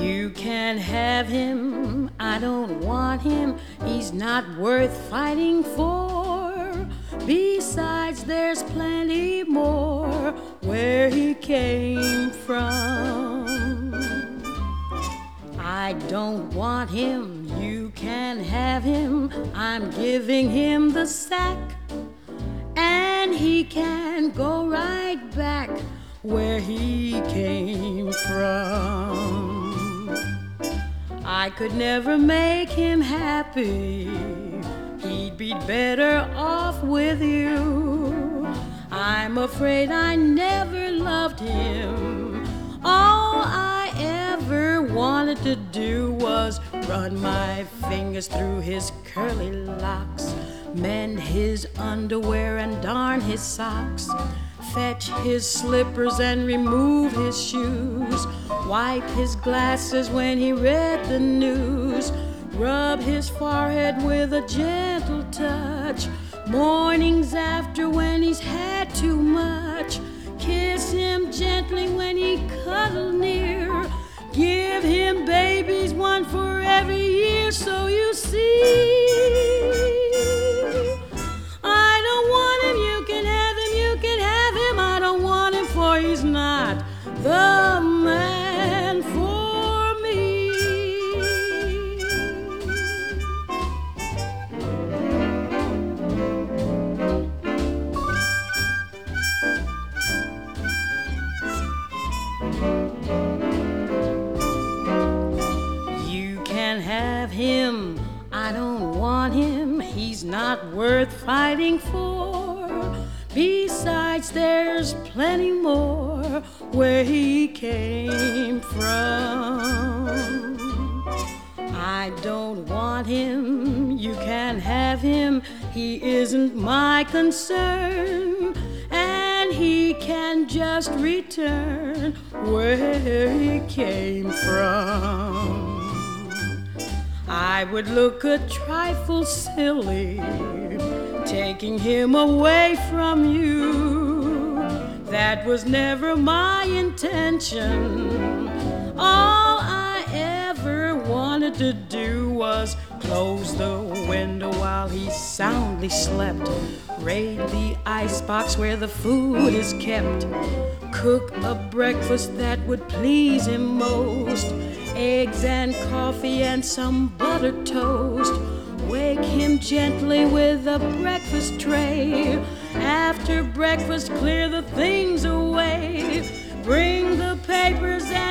You can have him, I don't want him, he's not worth fighting for. Besides, there's plenty more where he came from. I don't want him, you can have him, I'm giving him the sack. And he can go right back where he came from. I could never make him happy, he'd be better off with you. I'm afraid I never loved him. All I ever wanted to do was run my fingers through his curly locks, mend his underwear and darn his socks, fetch his slippers and remove his shoes, wipe his glasses when he read the news, rub his forehead with a gentle touch, mornings after when he's had too much, kiss him gently when he cuddled near, give him babies one for every year. So you see, I don't want him, you can have him, you can have him. I don't want him, for he's not the man for me. You can have him, I don't want him, he's not worth fighting for. Besides, there's plenty more where he came from. I don't want him, you can have him, he isn't my concern, and he can just return where he came from. I would look a trifle silly taking him away from you. That was never my intention. All I ever wanted to do was close the window while he soundly slept, raid the icebox where the food is kept, cook a breakfast that would please him most, eggs and coffee and some buttered toast, wake him gently with a breakfast tray, after breakfast clear the things away, bring the papers and